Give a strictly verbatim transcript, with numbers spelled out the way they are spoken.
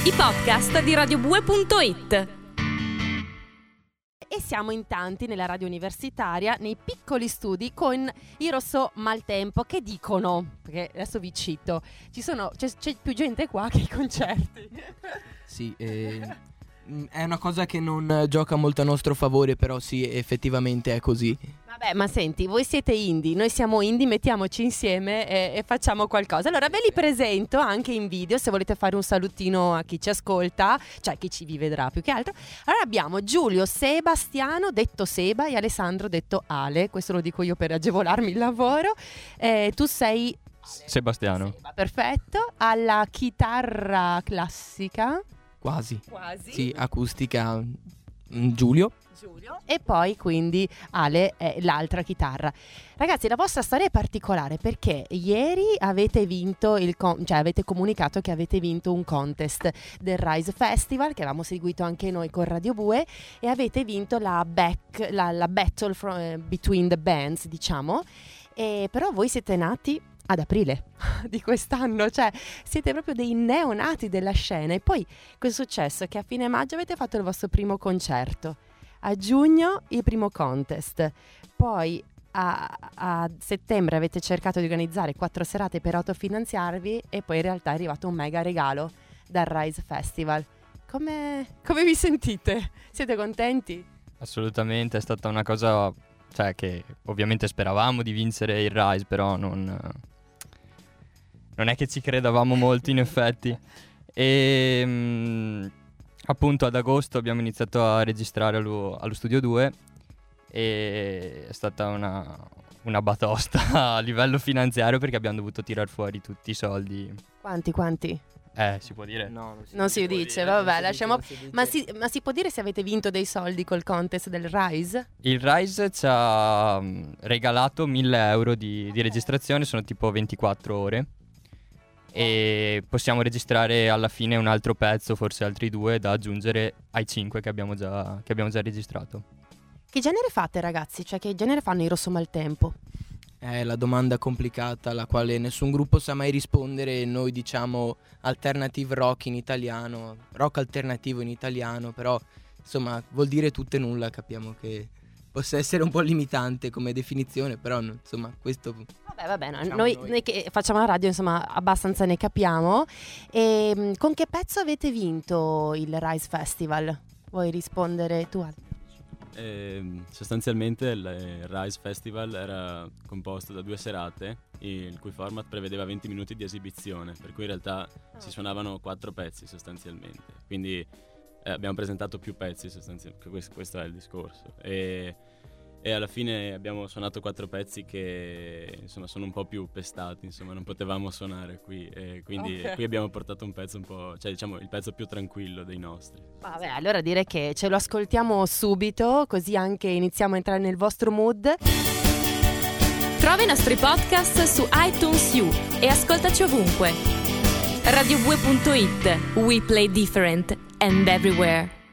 i podcast di radiobue punto it. E siamo in tanti nella radio universitaria, nei piccoli studi con i Rosso Maltempo, che dicono, perché adesso vi cito, ci sono, c'è, c'è più gente qua che ai concerti. Sì, eh, è una cosa che non gioca molto a nostro favore, però sì, effettivamente è così. Vabbè, ma senti, voi siete indie, noi siamo indie, mettiamoci insieme e, e facciamo qualcosa. Allora ve li presento anche in video, se volete fare un salutino a chi ci ascolta, cioè chi ci vi vedrà più che altro. Allora abbiamo Giulio Sebastiano, detto Seba, e Alessandro, detto Ale. Questo lo dico io per agevolarmi il lavoro. Eh, tu sei... Sebastiano. Seba, perfetto. Alla chitarra classica. Quasi. Quasi. Sì, acustica. Giulio. Giulio. E poi quindi Ale è l'altra chitarra. Ragazzi, la vostra storia è particolare perché ieri avete vinto il con- cioè avete comunicato che avete vinto un contest del Rise Festival che avevamo seguito anche noi con Radio Bue, e avete vinto la back la, la battle from, uh, between the bands, diciamo. E però voi siete nati ad aprile di quest'anno, cioè siete proprio dei neonati della scena. E poi cosa è successo? Che a fine maggio avete fatto il vostro primo concerto, a giugno il primo contest, poi a, a settembre avete cercato di organizzare quattro serate per autofinanziarvi, e poi in realtà è arrivato un mega regalo dal Rise Festival. Come, come vi sentite? Siete contenti? Assolutamente, è stata una cosa, cioè, che ovviamente speravamo di vincere il Rise, però non, non è che ci credevamo molto in effetti. E mh, appunto ad agosto abbiamo iniziato a registrare allo, allo Studio due, e è stata una, una batosta a livello finanziario perché abbiamo dovuto tirar fuori tutti i soldi. Quanti, quanti? Eh, si può dire? No, non si, Non si può dice, dire, vabbè, non si lasciamo... dice, non si dice. Ma si, ma si può dire se avete vinto dei soldi col contest del Rise? Il Rise ci ha mh, regalato mille euro di, di registrazione, sono tipo ventiquattro ore. E possiamo registrare alla fine un altro pezzo, forse altri due, da aggiungere ai cinque che abbiamo già, che abbiamo già registrato. Che genere fate, ragazzi? Cioè, che genere fanno i Rosso Maltempo? È la domanda complicata alla quale nessun gruppo sa mai rispondere. Noi diciamo alternative rock in italiano, rock alternativo in italiano, però insomma vuol dire tutto e nulla. Capiamo che possa essere un po' limitante come definizione, però no, insomma questo... Vabbè, vabbè, no, diciamo noi, noi. noi che facciamo la radio, insomma, abbastanza ne capiamo. E mh, con che pezzo avete vinto il Rise Festival? Vuoi rispondere tu? Eh, sostanzialmente il Rise Festival era composto da due serate, il cui format prevedeva venti minuti di esibizione, per cui in realtà si suonavano quattro pezzi sostanzialmente, quindi eh, abbiamo presentato più pezzi sostanzialmente, questo, questo è il discorso, e, e alla fine abbiamo suonato quattro pezzi che insomma sono un po' più pestati, insomma non potevamo suonare qui, e quindi Okay. qui abbiamo portato un pezzo un po', cioè diciamo il pezzo più tranquillo dei nostri. Vabbè, allora direi che ce lo ascoltiamo subito, così anche iniziamo a entrare nel vostro mood. Trova i nostri podcast su iTunes U e ascoltaci ovunque. radiobue punto it. We play different and everywhere.